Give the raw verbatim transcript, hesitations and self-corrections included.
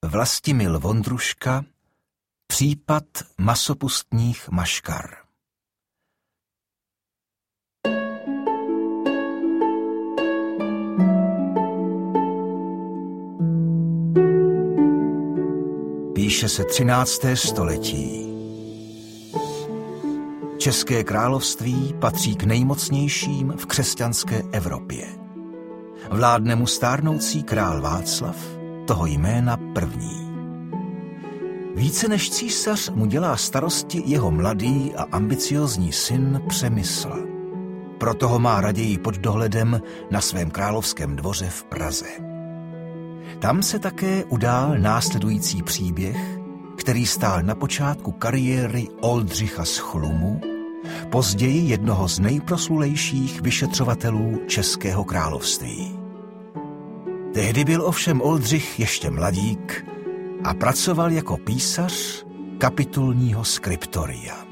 Vlastimil Vondruška. Případ masopustních maškar. Píše se třinácté století. České království patří k nejmocnějším v křesťanské Evropě. Vládne mu stárnoucí král Václav, toho jména první. Více než císař mu dělá starosti jeho mladý a ambiciózní syn Přemysl. Proto ho má raději pod dohledem na svém královském dvoře v Praze. Tam se také udál následující příběh, který stál na počátku kariéry Oldřicha z Chlumu, později jednoho z nejproslulejších vyšetřovatelů Českého království. Tehdy byl ovšem Oldřich ještě mladík a pracoval jako písař kapitulního skriptoria.